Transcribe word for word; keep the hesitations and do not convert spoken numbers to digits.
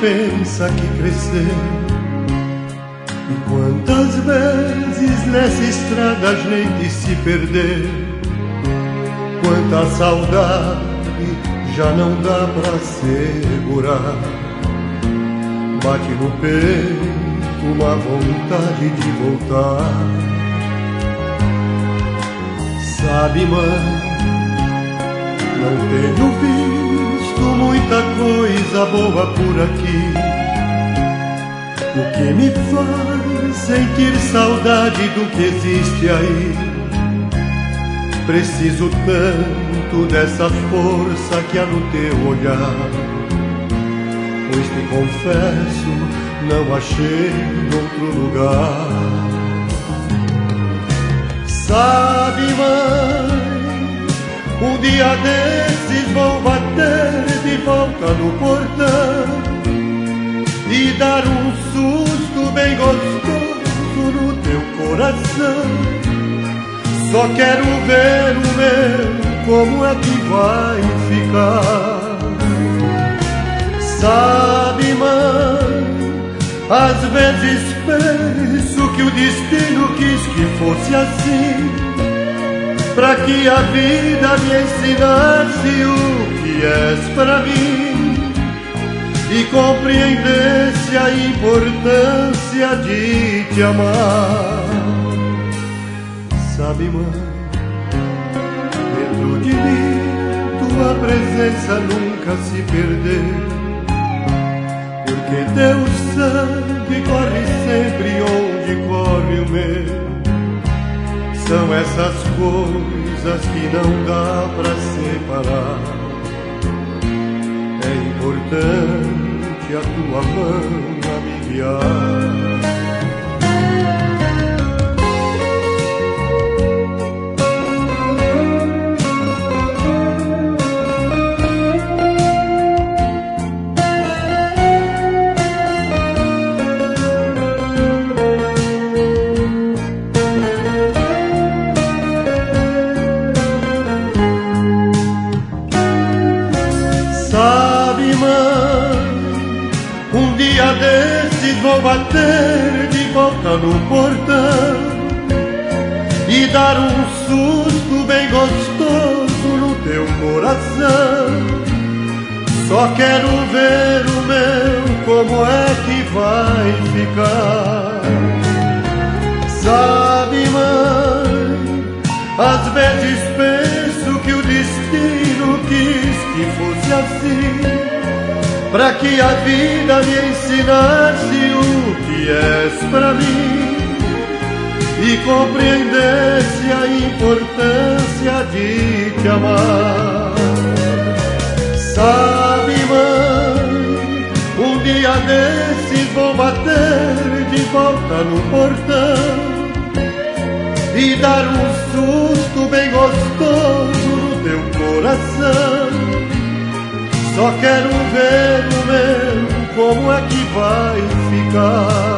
pensa que cresceu. E quantas vezes nessa estrada a gente se perdeu. Quanta saudade já não dá pra segurar. Bate no peito uma vontade de voltar. Sabe, mãe, não tenho visto muita coisa boa por aqui. O que me faz sentir saudade do que existe aí. Preciso tanto dessa força que há no teu olhar. Pois te confesso, não achei outro lugar. Sabe, mãe, um dia desses vou bater de volta no portão e dar um susto bem gostoso no teu coração. Só quero ver o meu, como é que vai ficar. Sabe, mãe, às vezes penso que o destino quis que fosse assim, pra que a vida me ensinasse o que és pra mim e compreendesse a importância de te amar. Sabe, mãe, dentro de mim tua presença nunca se perdeu. Porque teu sangue corre sempre onde corre o meu. São essas coisas que não dá pra separar. É importante a tua mão a me guiar. Sabe, mãe, um dia desses vou bater de volta no portão e dar um susto bem gostoso no teu coração. Só quero ver o meu, como é que vai ficar. Sabe, mãe, às vezes penso que o destino quis que fosse assim, pra que a vida me ensinasse o que és pra mim e compreendesse a importância de te amar. Sabe, mãe, um dia desses vou bater de volta no portão e dar um susto bem gostoso no teu coração. Só quero ver o meu, como é que vai ficar.